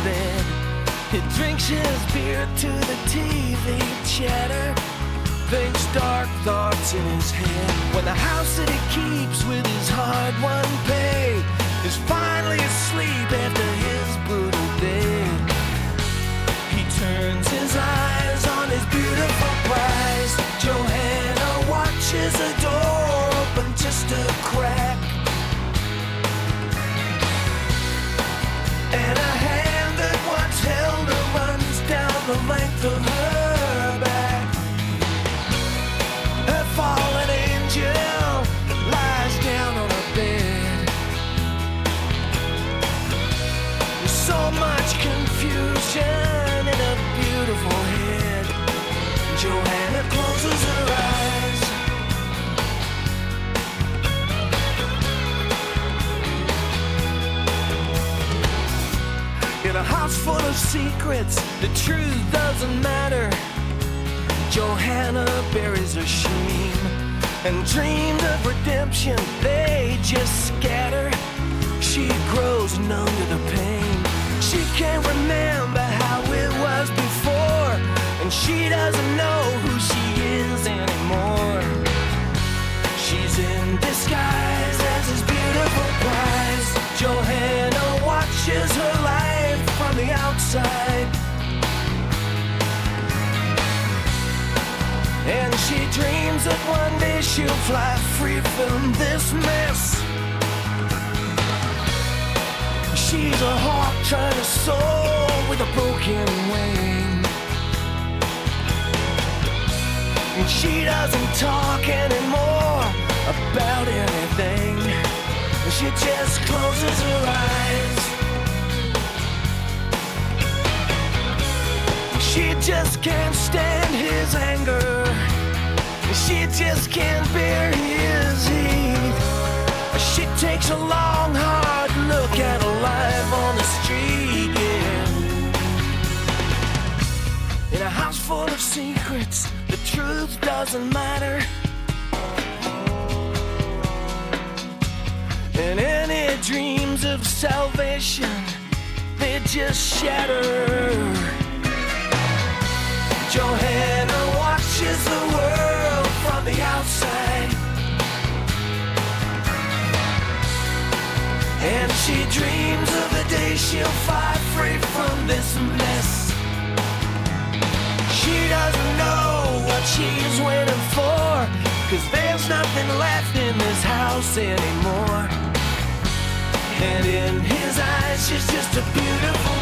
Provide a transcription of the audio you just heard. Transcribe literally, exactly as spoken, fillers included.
bed. He drinks his beer to the T V chatter, thinks dark thoughts in his head. When the house that he keeps with his hard-won pay is finally asleep after his brutal day, he turns his eyes on his beautiful prize. Johanna watches the door open just a crack, and a hand that once held her runs down the length of her back. A fallen angel lies down on her bed. There's so much confusion in a beautiful head. Johanna closes her eyes. In a house full of secrets, the truth doesn't matter. Johanna buries her shame, and dreams of redemption, they just scatter. She grows numb to the pain. She can't remember how it was before, and she doesn't know who she is anymore. She's in disguise as his beautiful prize. Johanna watches her life from the outside, and she dreams that one day she'll fly free from this mess. She's a hawk trying to soar with a broken wing, and she doesn't talk anymore about anything. She just closes her eyes. She just can't stand his anger. She just can't bear his heat. She takes a long, hard look at life on the street, yeah. In a house full of secrets, the truth doesn't matter. And any dreams of salvation, they just shatter. Johanna watches the world from the outside, and she dreams of the day she'll fly free from this mess. She doesn't know what she's waiting for, 'cause there's nothing left in this house anymore. And in his eyes she's just a beautiful